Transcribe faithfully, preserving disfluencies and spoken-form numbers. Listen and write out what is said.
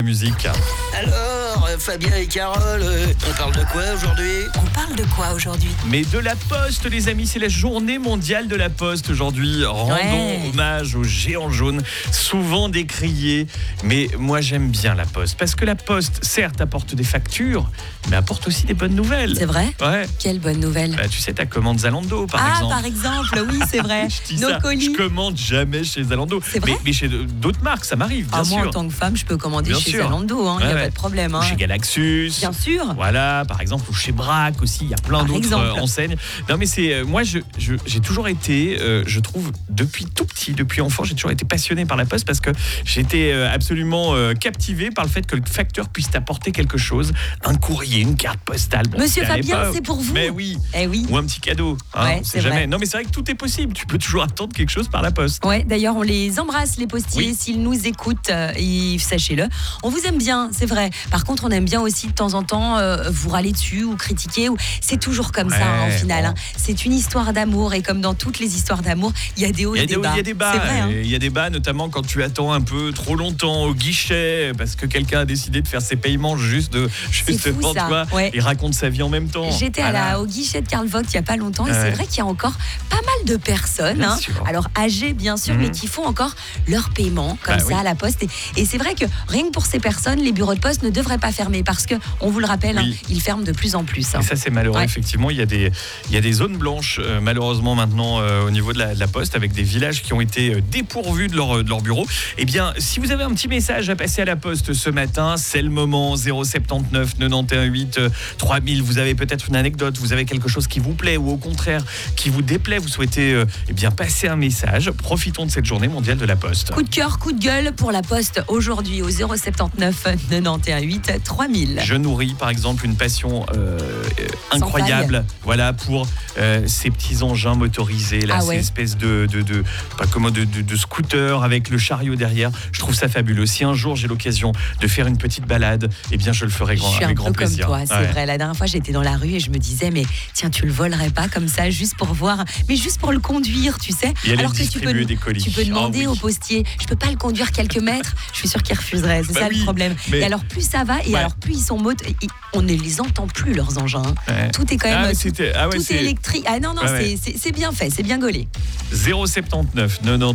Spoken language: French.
Musique. Alors, euh, Fabien et Carole, euh, on parle de quoi aujourd'hui ? On parle de quoi aujourd'hui ? Mais de la Poste, les amis, c'est la journée mondiale de la Poste aujourd'hui. Rendons Ouais. hommage aux géants jaunes, souvent décriés. Mais moi, j'aime bien la Poste. Parce que la Poste, certes, apporte des factures, mais apporte aussi des bonnes nouvelles. C'est vrai ? Ouais. Quelle bonne nouvelle. Bah, tu sais, ta commande Zalando, par ah, exemple. par exemple, oui, c'est vrai. Je dis Nos ça, colis. je commande jamais chez Zalando. C'est vrai mais, mais chez d'autres marques, ça m'arrive, bien Ah, sûr. moi, en tant que femme, je peux commander Bien chez sûr. Zalando, il hein, n'y Ouais, a ouais. pas de problème. Ou Hein. chez Galaxus. Bien sûr. Voilà, par exemple, ou chez Braque aussi, il y a plein Par d'autres exemple. euh, enseignes. Non, mais c'est euh, moi, je, je- j'ai toujours été, euh, je trouve, depuis tout petit, depuis enfant, j'ai toujours été passionné par la Poste parce que j'étais euh, absolument euh, captivé par le fait que le facteur puisse t'apporter quelque chose, un courrier, une carte postale. Bon, Monsieur c'était à Fabien, l'époque. c'est pour vous. Mais oui. Eh oui. Ou un petit cadeau. Hein, Ouais, on sait c'est jamais. vrai. Non, mais c'est vrai que tout est possible. Tu peux toujours attendre quelque chose par la Poste. Ouais, d'ailleurs, on les embrasse, les postiers, Oui. s'ils nous écoutent, euh, et sachez-le. On vous aime bien, c'est vrai. Par contre, on aime bien aussi de temps en temps euh, vous râler dessus ou critiquer. Ou... C'est toujours comme ça, hein, Ouais, au final. bon. hein. C'est une histoire d'amour, et comme dans toutes les histoires d'amour, il y a des hauts Il y et a des des hauts, bas. il y a des bas. C'est vrai, hein. Et il y a des bas, notamment quand tu attends un peu trop longtemps au guichet parce que quelqu'un a décidé de faire ses paiements juste, de, juste fou, devant ça. toi Ouais. et raconte sa vie en même temps. J'étais à Voilà. la, au guichet de Karl Vogt il n'y a pas longtemps, et Ouais. c'est vrai qu'il y a encore pas mal de personnes, Bien hein, sûr. alors âgées bien sûr, Mhm. mais qui font encore leur paiement comme Bah ça oui. à la poste. Et, et c'est vrai que rien que pour ces personnes, les bureaux de poste ne devraient pas fermer parce que, on vous le rappelle, Oui. hein, ils ferment de plus en plus. hein. Et ça, c'est malheureux, Ouais. effectivement. Il y a des, il y a des zones blanches, euh, malheureusement, maintenant, euh, au niveau de la, de la Poste, avec des villages qui ont été euh, dépourvus de leur, de leur bureau. Eh bien, si vous avez un petit message à passer à la Poste ce matin, c'est le moment. zéro sept neuf quatre-vingt-onze huit trois mille. Vous avez peut-être une anecdote, vous avez quelque chose qui vous plaît ou au contraire qui vous déplaît. Vous souhaitez euh, eh bien, passer un message. Profitons de cette journée mondiale de la Poste. Coup de cœur, coup de gueule pour la poste aujourd'hui au zéro sept neuf quatre-vingt-onze huit trois mille. Je nourris par exemple une passion euh, euh, incroyable, voilà, pour euh, ces petits engins motorisés là, Ah ces ouais. espèces de de de pas comment de, de, de scooters avec le chariot derrière. Je trouve ça fabuleux. Si un jour j'ai l'occasion de faire une petite balade, eh bien je le ferai grand, Je suis un avec peu grand comme plaisir. toi, c'est Ouais. vrai. La dernière fois, j'étais dans la rue et je me disais, mais tiens, tu le volerais pas comme ça, juste pour voir, mais juste pour le conduire, tu sais. Et aller Alors que tu distribuer peux, des colis. tu peux Ah demander oui. au postier, je peux pas le conduire quelques mètres. Je suis sûre qu'il refuserait. C'est Bah ça oui, le problème. mais- Et alors plus ça va, et Ouais. alors plus ils sont motos, on ne les entend plus leurs engins. hein. Ouais. Tout est quand Ah, même, mais tout, c'était- ah ouais, tout c'est- est électrique. Ah non non, Ouais, ouais. c'est c'est- c'est bien fait, c'est bien gaulé. zéro sept neuf quatre-vingt-onze